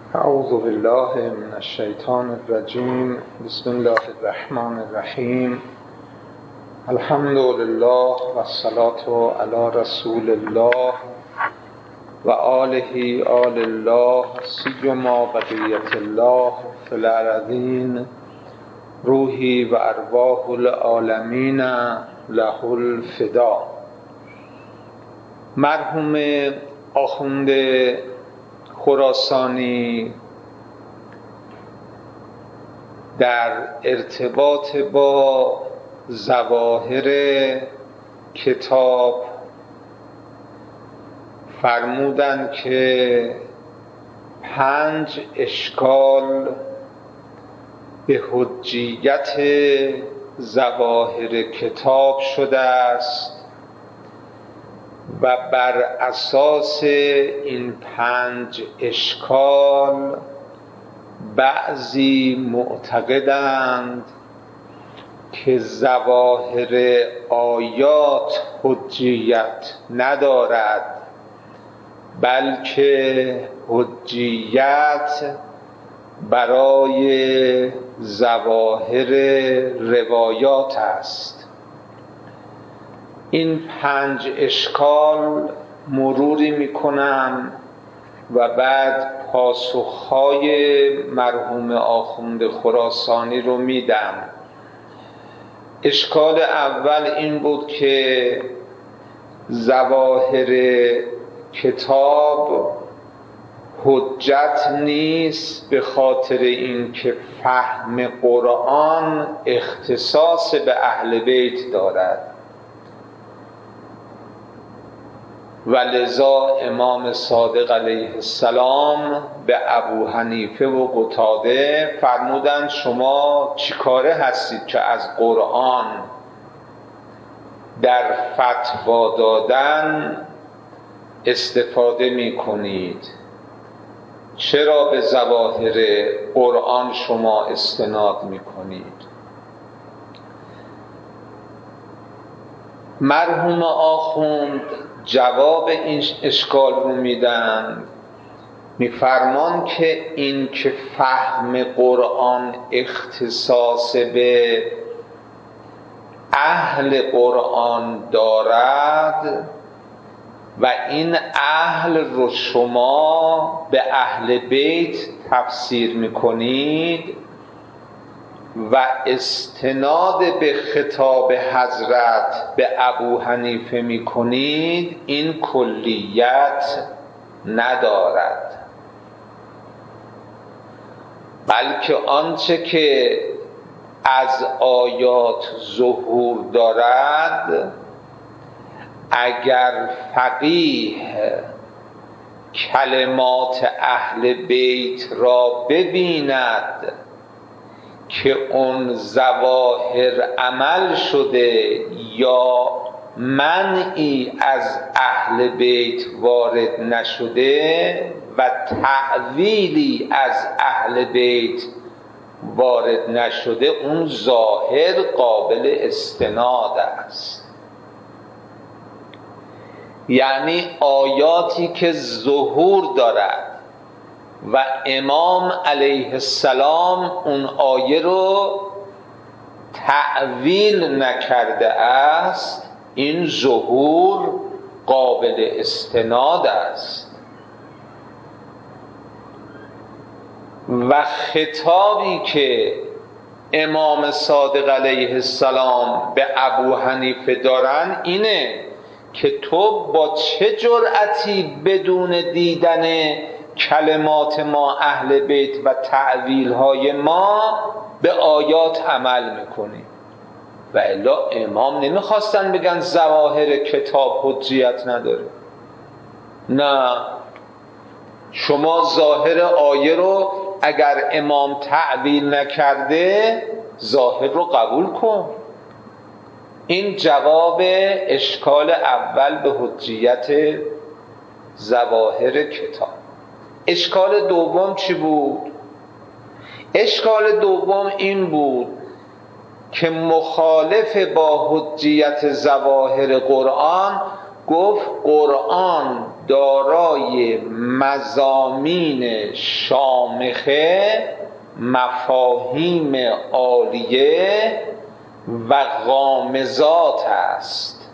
اعوذ بالله من الشیطان الرجیم. بسم الله الرحمن الرحیم. الحمد لله و الصلاة علی رسول الله و آله آل الله سیما بقیة الله فی الارضین روحی و ارواح العالمین له الفدا. مرحوم آخوند خراسانی در ارتباط با ظواهر کتاب فرمودند که 5 اشکال به حجیت ظواهر کتاب شده است و بر اساس این 5 اشکال بعضی معتقدند که ظواهر آیات حجیت ندارد، بلکه حجیت برای ظواهر روایات است. این 5 اشکال مروری میکنم و بعد پاسخهای مرحوم آخوند خراسانی رو میدم. اشکال اول این بود که ظواهر کتاب حجت نیست، به خاطر اینکه فهم قرآن اختصاص به اهل بیت دارد و لذا امام صادق علیه السلام به ابو حنیفه و قتاده فرمودند شما چیکاره هستید که از قرآن در فتوا دادن استفاده می کنید؟ چرا به ظواهر قرآن شما استناد می کنید؟ مرحوم آخوند جواب این اشکال رو میدن، میفرمان که این که فهم قرآن اختصاص به اهل قرآن دارد و این اهل رو شما به اهل بیت تفسیر میکنید و استناد به خطاب حضرت به ابو حنیفه میکنید، این کلیت ندارد، بلکه آنچه که از آیات ظهور دارد اگر فقیه کلمات اهل بیت را ببیند که اون ظواهر عمل شده یا منعی از اهل بیت وارد نشده و تعویلی از اهل بیت وارد نشده، اون ظاهر قابل استناد است. یعنی آیاتی که ظهور دارد و امام علیه السلام اون آیه رو تعویل نکرده است، این ظهور قابل استناد است. و خطابی که امام صادق علیه السلام به ابو حنیفه دارن اینه که تو با چه جرأتی بدون دیدن کلمات ما اهل بیت و تعویل های ما به آیات عمل میکنی؟ و الا امام نمیخواستن بگن ظواهر کتاب حجیت نداره. نه، شما ظاهر آیه رو اگر امام تعویل نکرده ظاهر رو قبول کن. این جواب اشکال اول به حجیت ظواهر کتاب. اشکال دوم چی بود؟ اشکال دوم این بود که مخالف با حجیت ظواهر قرآن گفت قرآن دارای مضامین شامخه، مفاهیم عالیه و غامضات است،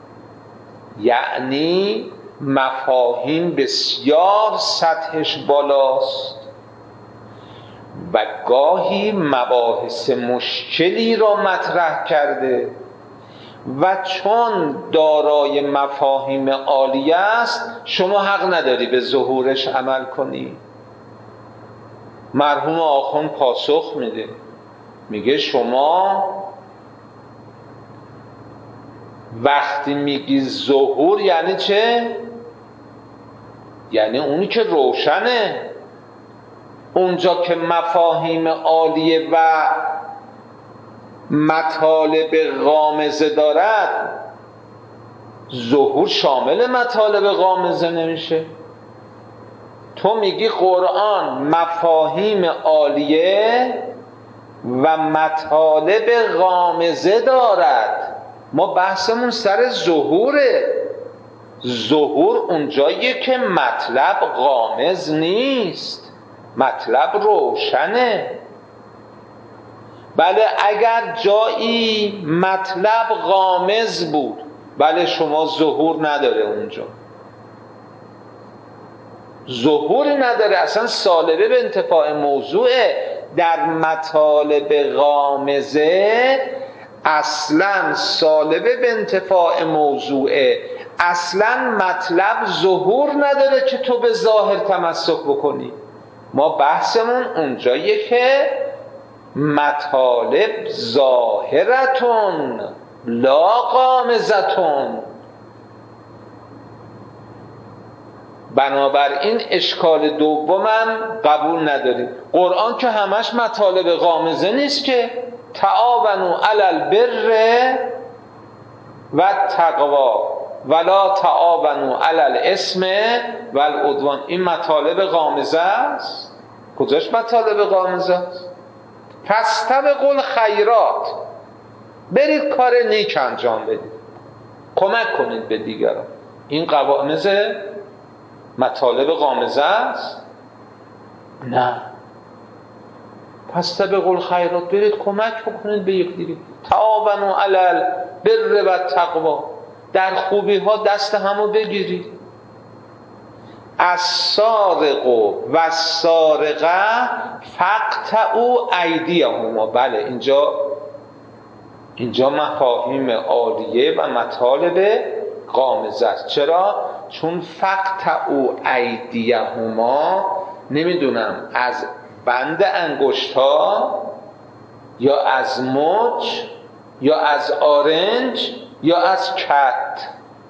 یعنی مفاهیم بسیار سطحش بالاست و گاهی مباحث مشکلی را مطرح کرده و چون دارای مفاهیم عالیه است شما حق نداری به ظهورش عمل کنی. مرحوم آخوند پاسخ میده، میگه شما وقتی میگی ظهور یعنی چه؟ یعنی اونی که روشنه. اونجا که مفاهیم عالیه و مطالب غامضه دارد، ظهور شامل مطالب غامضه نمیشه. تو میگی قرآن مفاهیم عالیه و مطالب غامضه دارد، ما بحثمون سر ظهوره. ظهور اونجاییه که مطلب غامض نیست، مطلب روشنه. بله اگر جایی مطلب غامض بود، بله شما ظهور نداره، اونجا ظهوری نداره، اصلا سالبه به انتفاع موضوعه. در مطالب غامضه اصلا سالبه به انتفاع موضوعه، اصلا مطلب ظهور نداره که تو به ظاهر تمسک بکنی. ما بحثمون اونجاییه که مطالب ظاهرتون لا غامضتون. بنابراین اشکال دومم قبول نداریم. قرآن که همش مطالب غامضه نیست که تعاونوا علی البر و تقوا ولا تعاونوا علی الاثم و العدوان. این مطالب غامضه است؟ کجاش مطالب غامضه است؟ فاستبقوا الخیرات، برید کار نیک انجام بدید، کمک کنید به دیگران. این غامضه مطالب غامضه است؟ نه. فاستبقوا الخیرات، برید کمک بکنید به یکدیگر. تعاونوا علی البر و تقوا، در خوبی ها دست همو بگیرید. السارق و السارقه فاقطعوا ایدیهما. بله اینجا مفاهیم عالیه و مطالب غامضه است. چرا؟ چون فاقطعوا ایدیهما، نمیدونم از بند انگشت ها یا از مچ یا از آرنج یا از کت.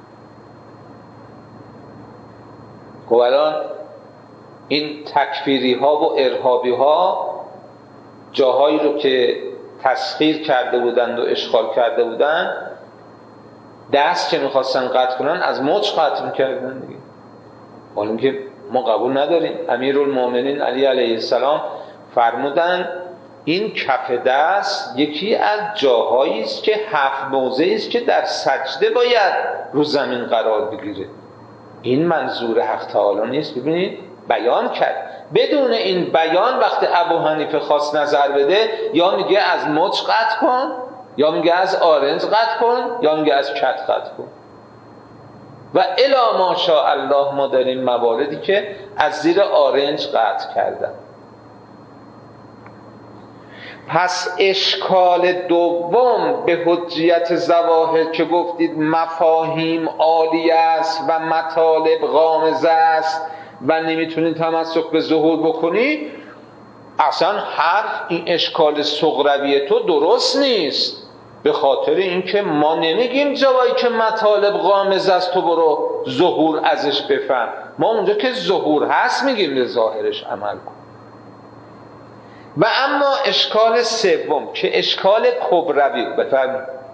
خب الان این تکفیری ها و ارهابی ها جاهایی رو که تسخیر کرده بودند و اشغال کرده بودند، دست که میخواستن قطع کنن از مچ قطع میکردن دیگه. حالا که ما قبول نداریم. امیرالمومنین علی علیه السلام فرمودن این کف دست یکی از جاهایی است که 7 موضعی است که در سجده باید رو زمین قرار بگیره. این منظور حق تعالی نیست. ببینید بیان کرد. بدون این بیان وقتی ابو حنیفه خواست نظر بده، یا میگه از مچ قطع کن، یا میگه از آرنج قطع کن، یا میگه از کت قطع کن. و الا ماشاء الله ما داریم مواردی که از زیر آرنج قطع کردن. پس اشکال دوم به حجیت ظواهر که گفتید مفاهیم عالی است و مطالب غامضه است و نمیتونید تمسک به ظهور بکنی، اصلا حرف این اشکال صغروی تو درست نیست. به خاطر اینکه ما نمیگیم جایی که مطالب غامضه است تو برو ظهور ازش بفهم. ما اونجا که ظهور هست میگیم به ظاهرش عمل کن. و اما اشکال سوم که اشکال کبروی، بفرمایید.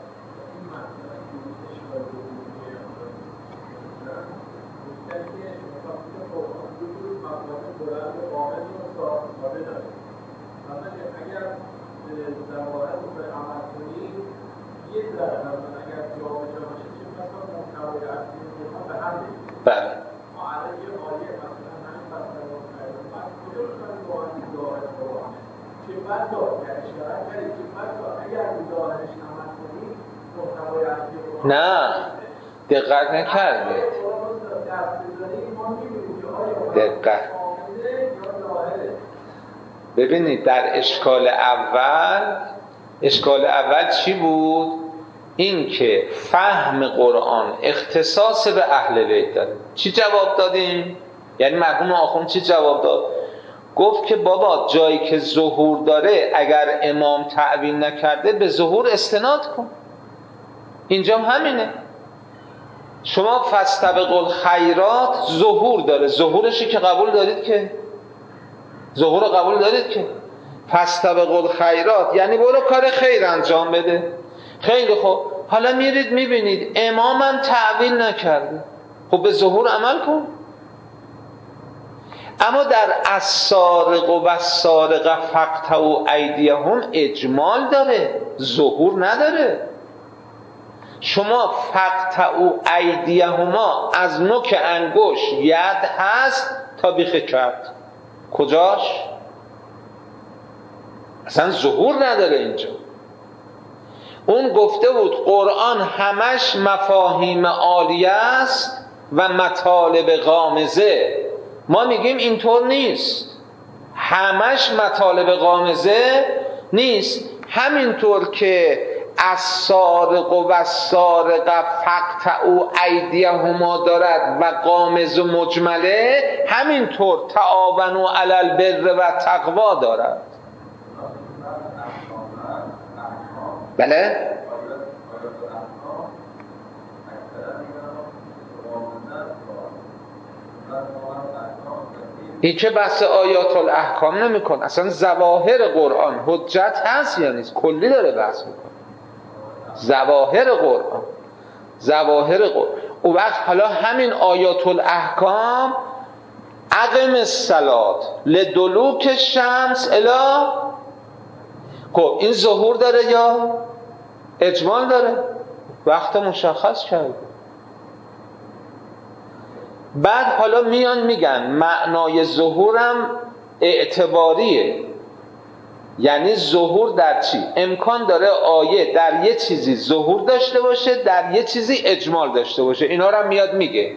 بله. نه دقت نکردید. دقت ببینید، در اشکال اول چی بود؟ این که فهم قرآن اختصاص به اهل بیت داره. چی جواب دادیم؟ یعنی مرحوم آخوند چی جواب داد؟ گفت که بابا جایی که ظهور داره اگر امام تعویل نکرده به ظهور استناد کن. اینجا همینه. شما فاستبقوا الخیرات ظهور داره، ظهورشی که قبول دارید که ظهور قبول دارید که فاستبقوا الخیرات یعنی برو کار خیر انجام بده. خیلی خوب، حالا میرید میبینید امامم تعویل نکرده، خب به ظهور عمل کن. اما در السارق و السارقه فاقطعوا ایدیهم اجمال داره، ظهور نداره. شما فاقطعوا ایدیهما از نوک انگشت ید هست تا بیخ کرد، کجاش؟ اصلا ظهور نداره اینجا. اون گفته بود قرآن همش مفاهیم عالیه است و مطالب غامضه. ما میگیم اینطور نیست، همش مطالب غامضه نیست. همینطور که السارق و السارقه فاقطعوا ایدیهما دارد و غامض و مجمله، همینطور تعاونوا علی البر و تقوا دارد. بله؟ این که بحث آیات الاحکام نمی کن، اصلا ظواهر قرآن حجت هست یا نیست، کلی داره بحث میکن. ظواهر قرآن او وقت حالا همین آیات الاحکام اقم الصلاة لدلوک الشمس الی، خب این ظهور داره یا اجمال داره؟ وقت مشخص کرده. بعد حالا میان میگن معنای ظهورم اعتباریه. یعنی ظهور در چی؟ امکان داره آیه در یه چیزی ظهور داشته باشه، در یه چیزی اجمال داشته باشه. اینا رو هم میاد میگه.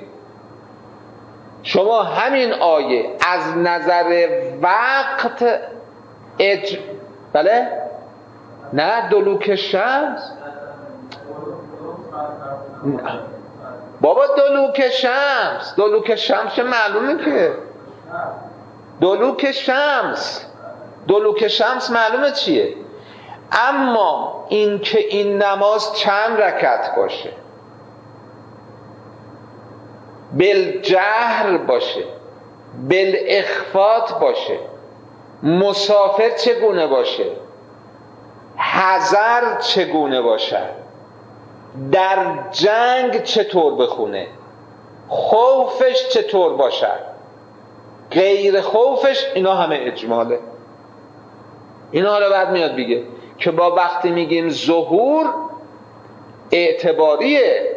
شما همین آیه از نظر وقت بله؟ نه دلوک شمس، بابا دلوک شمس که معلومه که دلوک شمس معلومه چیه. اما این که این نماز چند رکعت باشه، بالجهر باشه، بالاخفات باشه، مسافر چگونه باشه، حضر چگونه باشه، در جنگ چطور بخونه، خوفش چطور باشه، غیر خوفش، اینا همه اجماله. اینا حالا بعد میاد بگه که با وقتی میگیم ظهور اعتباریه.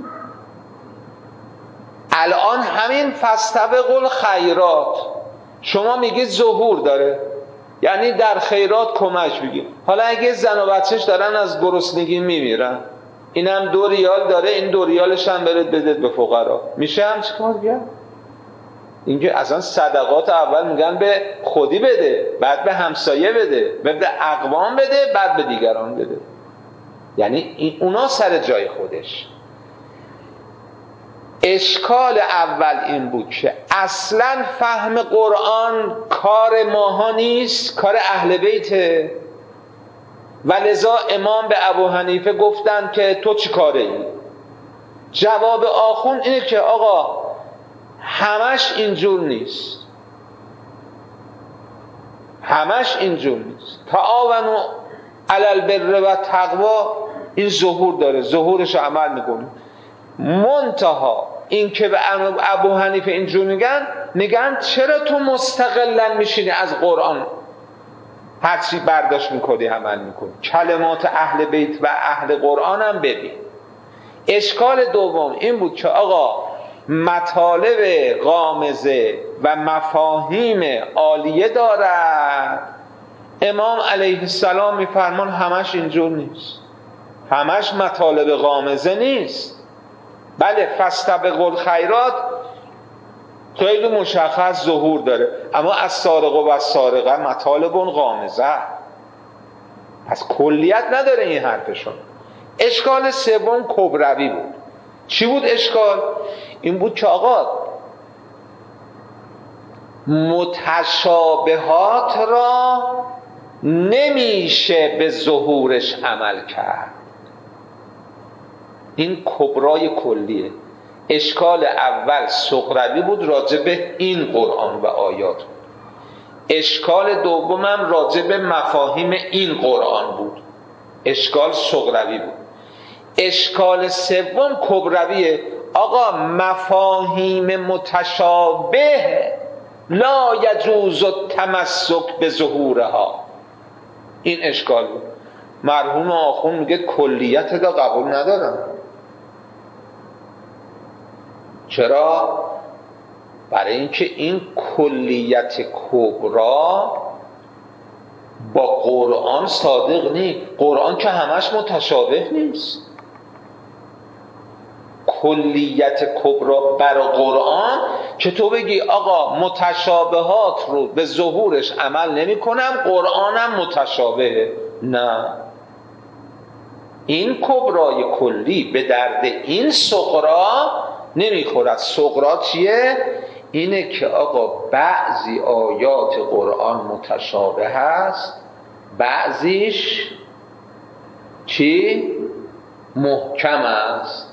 الان همین فاستبقوا الخیرات شما میگید ظهور داره، یعنی در خیرات کمک بگید. حالا اگه زن و بچهش دارن از گرسنگی میمیرن، اینم 2 ریال داره، این 2 ریالش هم برید بدید به فقرا، میشه هم چیکار کرد؟ اینکه اصلا صدقات اول میگن به خودی بده، بعد به همسایه بده، بعد به اقوام بده، بعد به دیگران بده. یعنی اونا سر جای خودش. اشکال اول این بود که اصلا فهم قرآن کار ماها نیست، کار اهل بیته، و لذا امام به ابو حنیفه گفتن که تو چی کاره ای؟ جواب آخوند اینه که آقا همش اینجور نیست، تعاونوا علی البر و تقوا این ظهور داره، ظهورش عمل میکنه. منتها این که به ابو حنیفه اینجور میگن چرا تو مستقلا میشینی از قرآن هرچی برداشت میکنی عمل میکنی؟ کلمات اهل بیت و اهل قرآن هم ببین. اشکال دوم این بود که آقا مطالب غامضه و مفاهیم عالیه دارد. امام علیه السلام میفرمان همش اینجور نیست، همش مطالب غامضه نیست. بله فاستبقوا الخیرات خیلی مشخص ظهور داره، اما از سارق و از سارقه مطالب غامضه، پس کلیت نداره این حرفشون. اشکال سوم کبروی بود. چی بود اشکال؟ این بود که آقا متشابهات را نمیشه به ظهورش عمل کرد. این کبرای کلیه. اشکال اول صغروی بود راجع به این قرآن و آیات بود. اشکال دومم راجع به مفاهیم این قرآن بود، اشکال صغروی بود. اشکال سوم کبرویه. آقا مفاهیم متشابه لا یجوز التمسک به ظهورها، این اشکال بود. مرحوم آخوند میگه کلیت دا قبول ندارم. چرا؟ برای اینکه این کلیت کبرا با قرآن صادق نیست. قرآن که همش متشابه نیست. کلیت کبرا برای قرآن که تو بگی آقا متشابهات رو به ظهورش عمل نمی کنم، قرآنم متشابهه، نه. این کبرای کلی به درد این صغرا نمیخورد. صغرا چیه؟ اینه که آقا بعضی آیات قرآن متشابه هست، بعضیش چی؟ محکم است.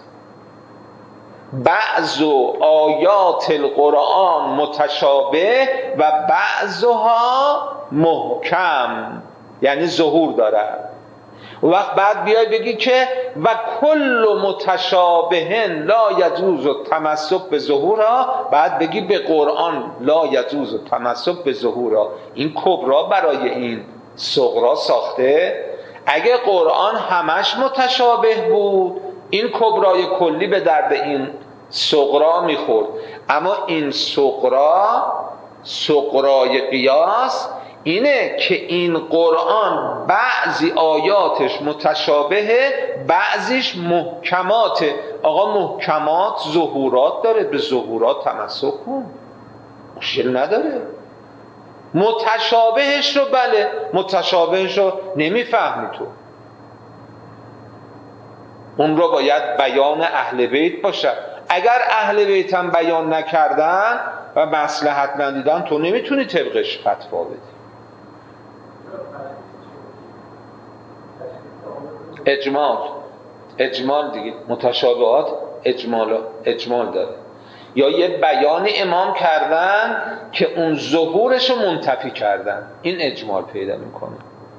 بعض آیات القرآن متشابه و بعضها محکم، یعنی ظهور دارد. وقت بعد بیای بگی که و کل متشابه لا یجوز التمسک به ظهورها، بعد بگی به قرآن لا یجوز التمسک به ظهورها. این کبرا برای این صغرا ساخته. اگه قرآن همش متشابه بود این کبرای کلی به درد این صغرا میخورد. اما این صغرای قیاس اینه که این قرآن بعضی آیاتش متشابهه، بعضیش محکماته. آقا محکمات ظهورات داره، به ظهورات تمسک کن، مشکل نداره. متشابهش رو بله، متشابهش رو نمیفهمی تو، اون رو باید بیان اهل بیت باشه. اگر اهل بیت هم بیان نکردن و مصلحت ندیدن تو نمیتونی طبقش فتوا بدی. اجمال دیگه، متشابهات اجمال داره. یا یه بیان امام کردن که اون ظهورش رو منتفی کردن، این اجمال پیدا میکنه.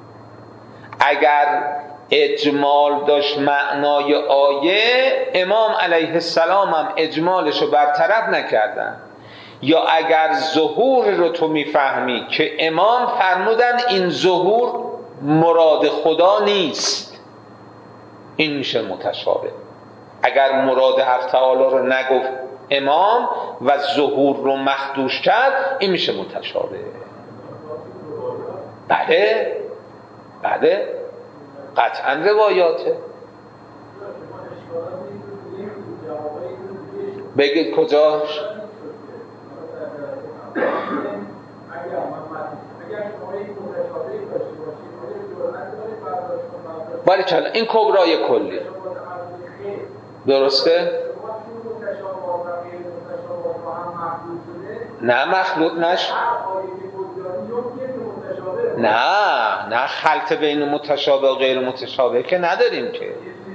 اگر اجمال داشت معنای آیه، امام علیه السلام هم اجمالش رو برطرف نکردن. یا اگر ظهور رو تو میفهمی که امام فرمودن این ظهور مراد خدا نیست، این میشه متشابه. اگر مراد حق تعالی رو نگفت امام و ظهور رو مخدوش کرد، این میشه متشابه. بله قطعا روایاته. بگید کجاش؟ باریکلا، این کبرای کلی درسته؟ نه مخلوط نشد، نه خلط بین متشابه و غیر متشابه که نداریم که.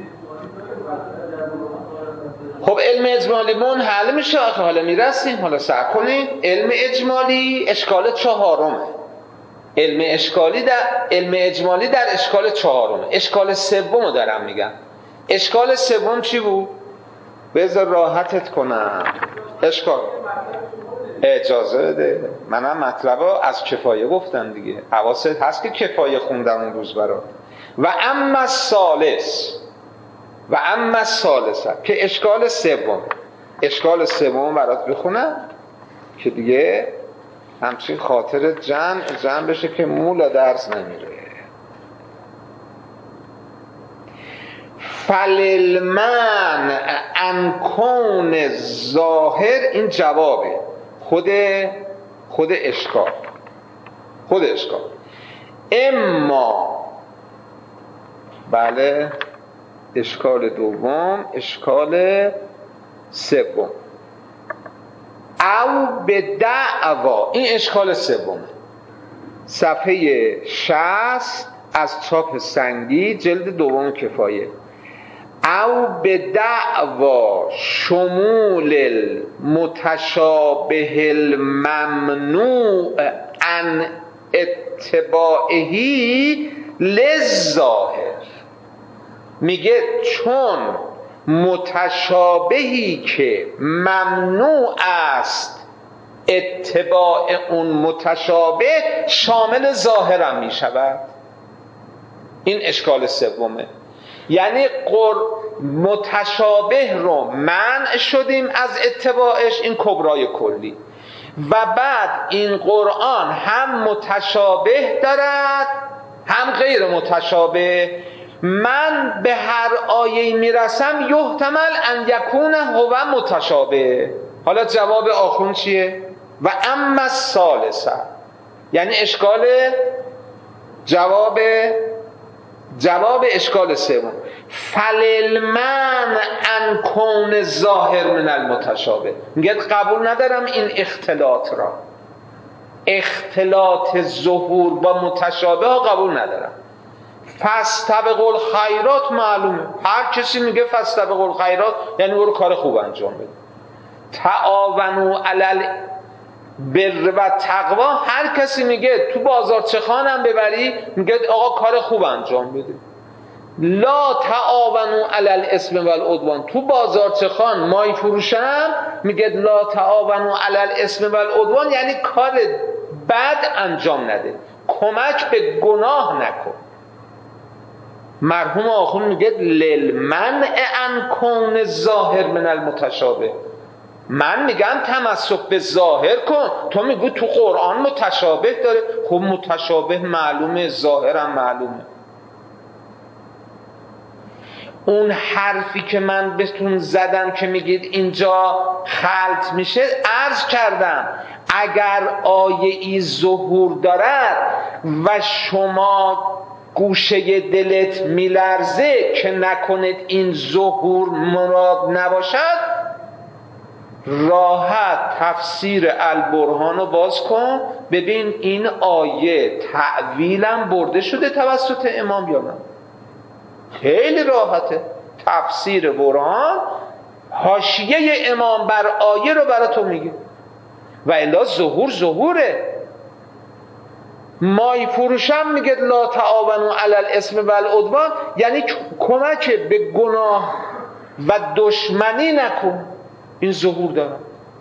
خب علم اجمالی من حل میشه آخه، حالا میرسیم، حالا صبر کنید. علم اجمالی اشکال چهارمه. علم اجمالی در اشکال چهارمه. اشکال سومو دارم میگم. اشکال سوم چی بود؟ بذار راحتت کنم. اشکال اجازه بده، منم مطلب از کفایه گفتم دیگه، حواست هست که کفایه خوندم اون روز برات. و اما الثالث که اشکال سوم. اشکال سوم برات بخونم که دیگه همچین خاطر جمع بشه که مولا درس نمیره. فللمن عن کون ظاهر، این جوابه خود اشکال. اما بله، اشکال دوم، اشکال سوم، او به دعوا، این اشکال سوم، صفحه 60 از چاپ سنگی، جلد دوم کفایه. او به دعوا شمول المتشابه الممنوع عن اتباعهی للظاهر، میگه چون متشابهی که ممنوع است اتباع اون متشابه شامل ظاهرم میشود. این اشکال سومه، یعنی متشابه رو منع شدیم از اتباعش، این کبرای کلی، و بعد این قرآن هم متشابه دارد هم غیر متشابه. من به هر آیه میرسم یحتمل ان یکون هو متشابه. حالا جواب آخون چیه؟ و اما الثالثه، یعنی جواب اشکال سوم، فللمن ان کون ظاهر من المتشابه، میگه قبول ندارم این اختلاط را، اختلاط ظهور با متشابه ها قبول ندارم. فاستبقوا الخیرات معلومه، هر کسی میگه فاستبقوا الخیرات یعنی برو کار خوب انجام بده. تعاونوا علی البر و تقوا، هر کسی میگه تو بازارچه خانم ببری، میگه آقا کار خوب انجام بده. لا تعاونوا علی الاثم والعدوان، تو بازارچه خان مای فروشم، میگه لا تعاونوا علی الاثم والعدوان یعنی کار بد انجام نده، کمک به گناه نکن. مرحوم آخون میگه للمنع عن کون ظاهر من المتشابه، من میگم تمسک به ظاهر کن، تو میگو تو قرآن متشابه داره. خب متشابه معلومه، ظاهرم معلومه. اون حرفی که من بهتون زدم که میگید اینجا خلط میشه، عرض کردم اگر آیه ای ظهور دارد و شما گوشه دلت میلرزه که نکنید این ظهور مراد نباشد، راحت تفسیر البرهان رو باز کن، ببین این آیه تعویلم برده شده توسط امام یا نه. خیلی راحته، تفسیر برهان حاشیه امام بر آیه رو برای تو میگه. و الا ظهوره. مای فروشم میگه لا تعاونوا علی الاثم والعدوان یعنی کمک به گناه و دشمنی نکن، این ظهور داره.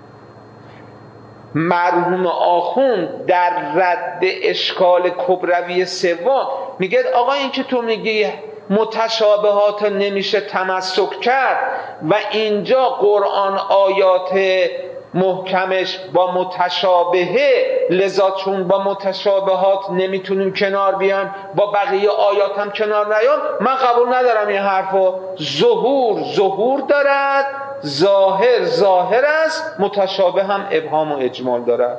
مرحوم آخوند در رد اشکال کبروی سوم میگه آقا این که تو میگی متشابهات نمیشه تمسک کرد و اینجا قرآن آیات محکمش با متشابهه، لذا چون با متشابهات نمیتونیم کنار بیان با بقیه آیات هم کنار نیان، من قبول ندارم این حرفو. ظهور دارد، ظاهر است، متشابه هم ابهام و اجمال دارد.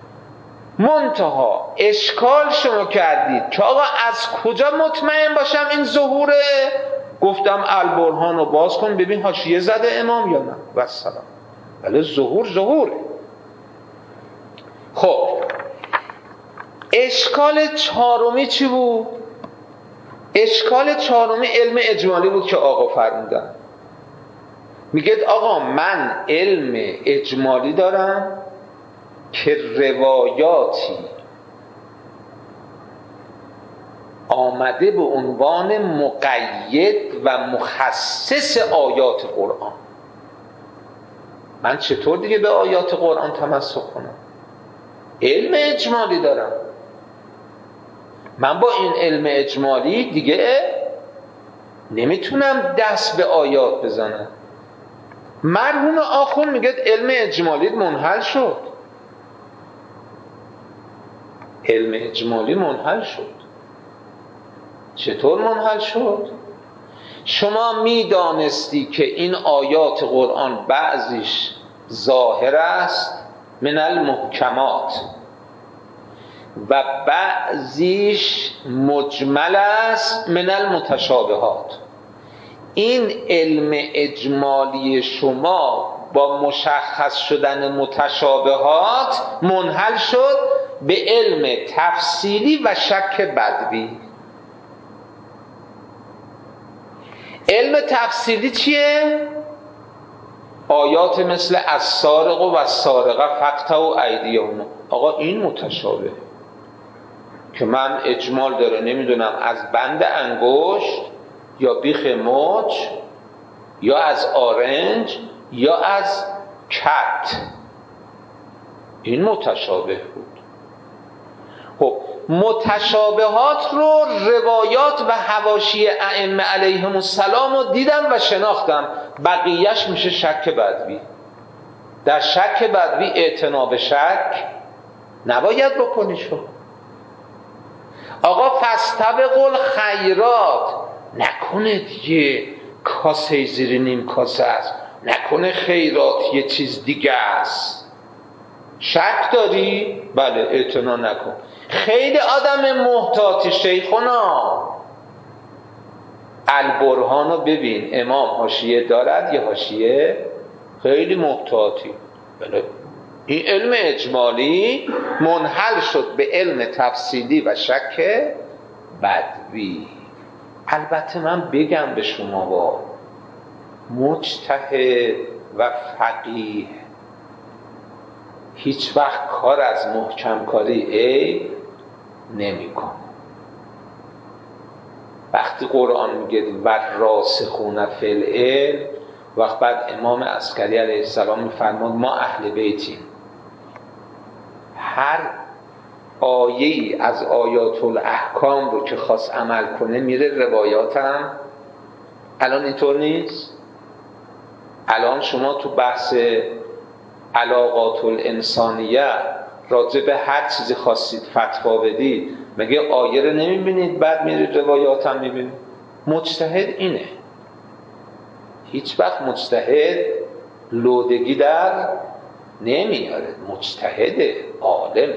منتها اشکال شما کردید که آقا از کجا مطمئن باشم این ظهوره؟ گفتم البرهان رو باز کن ببین حاشیه زده امام یا نه، والسلام. ولی ظهوره. خب اشکال چهارمی چی بود؟ اشکال چهارمی علم اجمالی بود که آقا فرمودن. میگه آقا من علم اجمالی دارم که روایاتی آمده به عنوان مقید و مخصص آیات قرآن، من چطور دیگه به آیات قرآن تمسک کنم؟ علم اجمالی دارم، من با این علم اجمالی دیگه نمیتونم دست به آیات بزنم. مرحوم آخوند میگه علم اجمالی منحل شد. علم اجمالی منحل شد. چطور منحل شد؟ شما میدانستی که این آیات قرآن بعضیش ظاهر است من المحکمات و بعضیش مجمل است من المتشابهات. این علم اجمالی شما با مشخص شدن متشابهات منحل شد به علم تفصیلی و شک بدوی. علم تفصیلی چیه؟ آیات مثل السارق و السارقه فاقطعوا ایدیهما. آقا این متشابه که من اجمال داره، نمیدونم از بند انگشت یا بیخ مچ یا از آرنج یا از کت، این متشابه بود. خب متشابهات رو روایات و حواشی ائمه علیهم السلام رو دیدم و شناختم، بقیهش میشه شک بدوی. در شک بدوی اعتنا به شک نباید بکنی. شو آقا فاستبقوا الخیرات، نکنه دیگه کاسه زیر نیم کاسه است، نکنه خیرات یه چیز دیگه است. شک داری؟ بله اعتنا نکن. خیلی آدم محتاطی شیخونا. البرهان رو ببین، امام حاشیه دارد یه حاشیه خیلی محتاطی. بله این علم اجمالی منحل شد به علم تفصیلی و شک بدوی. البته من بگم به شما با مجتهد و فقیه هیچ وقت کار از محکم کاری عیب نمی‌کنه. وقتی قرآن میگه و راسخون فی العلم، وقت بعد امام عسکری علیه السلام میفرماد ما اهل بیتیم، هر آیه‌ای از آیات الاحکام رو که خواست عمل کنه میره روایاتم. الان اینطور نیست؟ الان شما تو بحث علاقات الانسانیه راجع به هر چیزی خواستید فتوا بدید، مگه آیه رو نمیبینید بعد میرید روایاتم میبینید؟ مجتهد اینه. هیچ وقت مجتهد لودگی در نمیاره، مجتهد عالمه.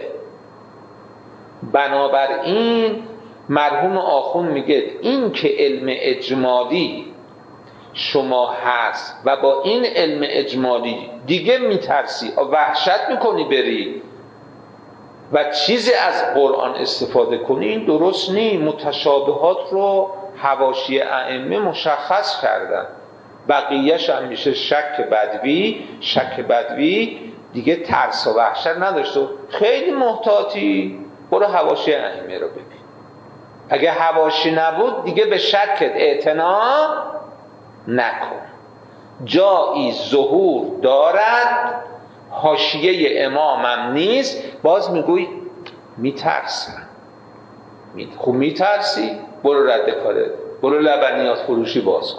بنابراین مرحوم آخوند میگه این که علم اجمالی شما هست و با این علم اجمالی دیگه میترسی، وحشت میکنی بری و چیزی از قرآن استفاده کنی، این درست نی. متشابهات رو حواشی ائمه مشخص کردن، بقیهش هم میشه شک بدوی. شک بدوی دیگه ترس و وحشت نداشته. خیلی محتاطی، برو حواشی ائمه رو ببین. اگه حواشی نبود دیگه به شکت اعتنا نکن. جایی ظهور دارد حاشیه امامم نیست، باز میگوی میترسم. خب میترسی؟ برو رد کارت، برو لبنیات فروشی باز کن.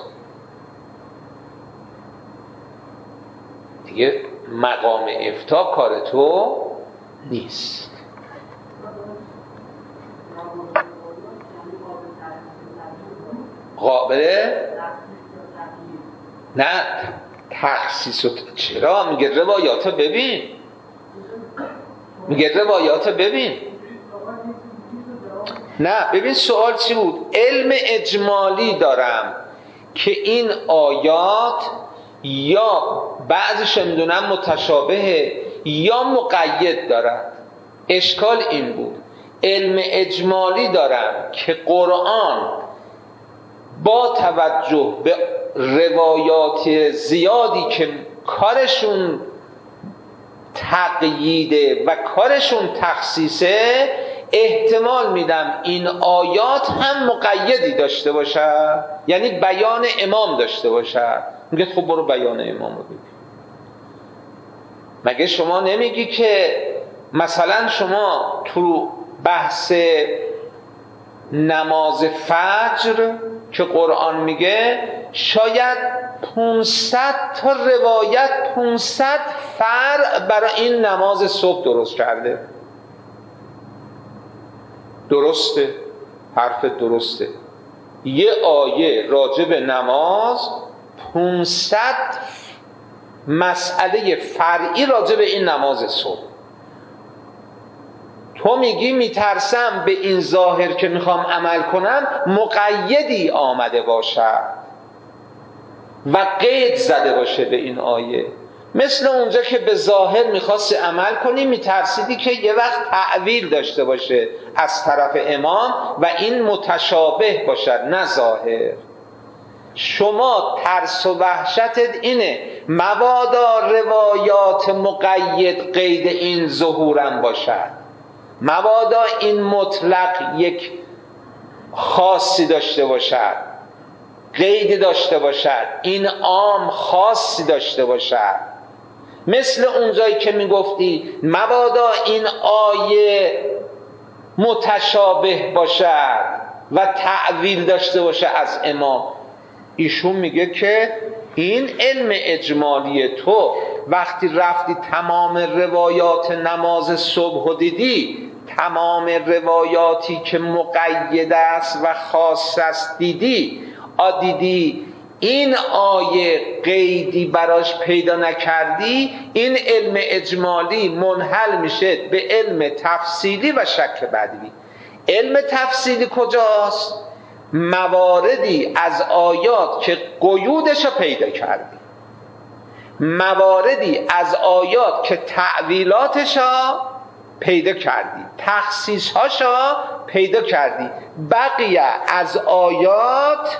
دیگه مقام افتاء کار تو نیست. قابله؟ نه تخصیص. چرا؟ میگه روایات ببین، میگه روایات ببین. نه ببین سوال چی بود؟ علم اجمالی دارم که این آیات یا بعضش میدونم متشابه یا مقید دارد. اشکال این بود علم اجمالی دارم که قرآن با توجه به روایات زیادی که کارشون تقییده و کارشون تخصیصه، احتمال میدم این آیات هم مقیدی داشته باشه، یعنی بیان امام داشته باشه. میگه خب برو بیان امام رو بگی. مگه شما نمیگی که مثلا شما تو بحث نماز فجر که قرآن میگه شاید 500 تا روایت، 500 فرع برای این نماز صبح درست کرده. درسته، حرف درسته. یه آیه راجع به نماز، 500 مسئله فرعی راجع به این نماز صبح. تو میگی میترسم به این ظاهر که میخوام عمل کنم مقیدی آمده باشد و قید زده باشه به این آیه، مثل اونجا که به ظاهر میخواستی عمل کنی میترسیدی که یه وقت تعویل داشته باشه از طرف امام و این متشابه باشد نه ظاهر. شما ترس و وحشتت اینه مبادا روایات مقید قید این ظهورم باشد، مبادا این مطلق یک خاصی داشته باشد، قیدی داشته باشد، این عام خاصی داشته باشد. مثل اونجایی که میگفتی مبادا این آیه متشابه باشد و تعویل داشته باشه از امام. ایشون میگه که این علم اجمالی تو وقتی رفتی تمام روایات نماز صبح دیدی، تمام روایاتی که مقید است و خاص است دیدی، این آیه قیدی براش پیدا نکردی، این علم اجمالی منحل میشه به علم تفصیلی و شک بدوی. علم تفصیلی کجاست؟ مواردی از آیات که قیودش رو پیدا کردی، مواردی از آیات که تعویلاتش رو پیدا کردی، تخصیصهاش رو پیدا کردی. بقیه از آیات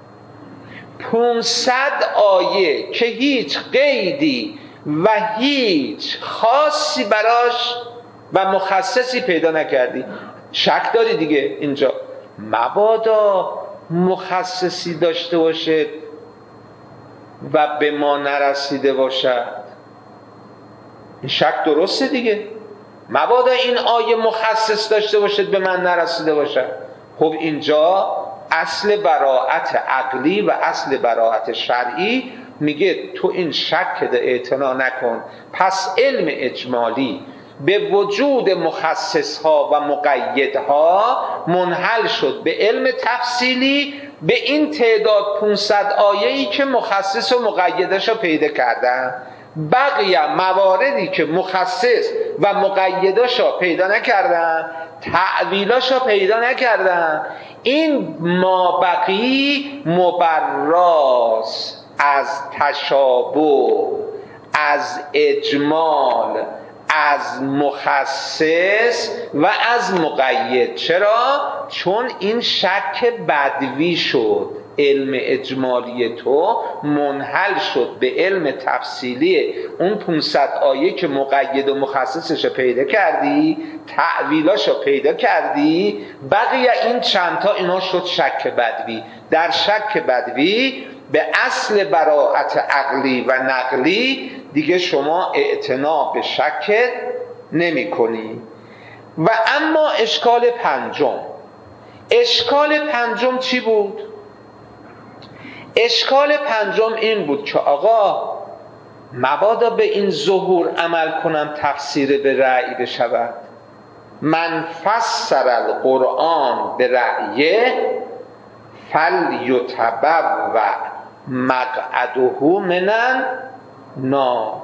500 آیه که هیچ قیدی و هیچ خاصی براش و مخصصی پیدا نکردی. شک داری دیگه اینجا مبادا مخصصی داشته باشه و به ما نرسیده باشد. این شک درسته دیگه، مبادا این آیه مخصص داشته باشد به من نرسیده باشد. خب اینجا اصل براءت عقلی و اصل براءت شرعی میگه تو این شک ده اعتنا نکن. پس علم اجمالی به وجود مخصصها و مقیدها منحل شد به علم تفصیلی به این تعداد 500 آیه‌ای که مخصص و مقیدش رو پیدا کردن. بقیه مواردی که مخصص و مقیدش رو پیدا نکردن، تعویلاش رو پیدا نکردن، این مابقی مبراز از تشابه، از اجمال، از مخصص و از مقید. چرا؟ چون این شک بدوی شد. علم اجمالی تو منحل شد به علم تفصیلی. اون 500 آیه که مقید و مخصصش پیدا کردی، تعویلاش پیدا کردی، بقیه این چندتا اینا شد شک بدوی. در شک بدوی به اصل براءت عقلی و نقلی دیگه شما اعتنا به شک نمی کنی. و اما اشکال پنجم چی بود؟ اشکال پنجم این بود که آقا مبادا به این ظهور عمل کنم تفسیر به رأی بشود. من فسر القرآن به رأیه فلیتبوأ مقعده من النار.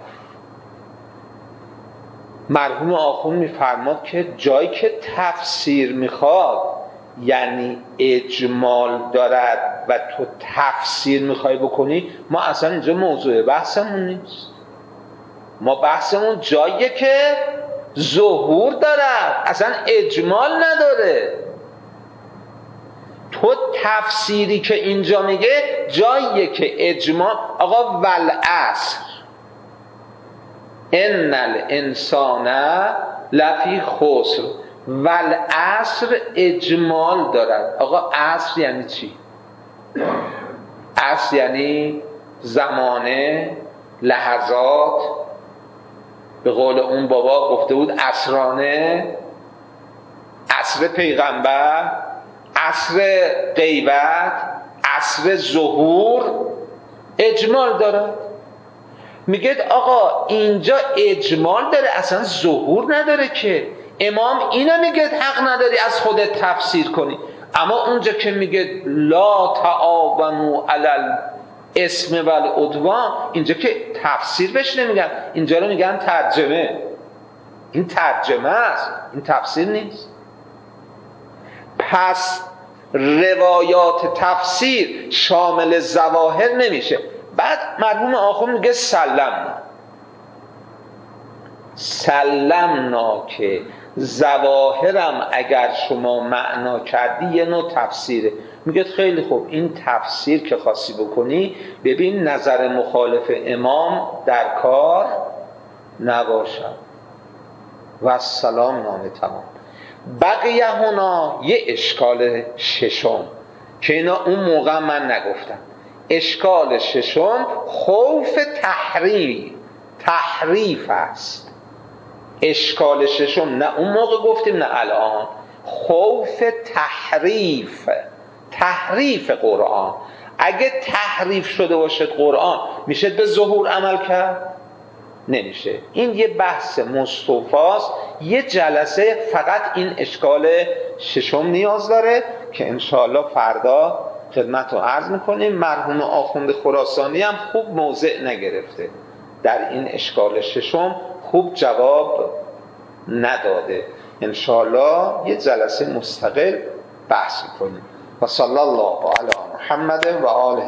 مرحوم آخوند میفرماد که جایی که تفسیر میخواد یعنی اجمال دارد و تو تفسیر میخوای بکنی، ما اصلا اینجا موضوع بحثمون نیست. ما بحثمون جاییه که ظهور دارد، اصلا اجمال نداره. تو تفسیری که اینجا میگه جاییه که اجمال. آقا والعصر ان الانسان لفی خسر، والعصر اجمال دارد. آقا عصر یعنی چی؟ عصر یعنی زمانه، لحظات. به قول اون بابا گفته بود عصرانه، عصر پیغمبر، عصر غیبت، عصر ظهور. اجمال دارد. میگه آقا اینجا اجمال داره، اصلا ظهور نداره که. امام اینا میگه حق نداری از خودت تفسیر کنی، اما اونجا که میگه لا تعاونوا علی الاسم والعدوان، اینجا که تفسیر بهش نمیگن، اینجا رو میگن ترجمه. این ترجمه است، این تفسیر نیست. پس روایات تفسیر شامل ظواهر نمیشه. بعد مرحوم آخوند میگه سلمنا که ظواهرم اگر شما معنا کردی یه نوع تفسیره. میگه خیلی خوب، این تفسیر که خواستی بکنی، ببین نظر مخالف امام در کار نباشد. و السلام نامه تمام. بقیه هنا یه اشکال ششم که اینا اون موقع من نگفتم. اشکال ششم خوف تحریف است. اشکال ششم نه اون موقع گفتیم نه الان. خوف تحریف قرآن. اگه تحریف شده باشد قرآن، میشه به ظهور عمل کرد؟ نمیشه. این یه بحث مستوفاست، یه جلسه فقط این اشکال ششم نیاز داره که انشاءالله فردا خدمت رو عرض میکنیم. مرحوم آخوند خراسانی هم خوب موضع نگرفته در این اشکال ششم، خوب جواب نداده. انشاءالله یه جلسه مستقل بحث کنیم. و صلی الله علی محمد و آله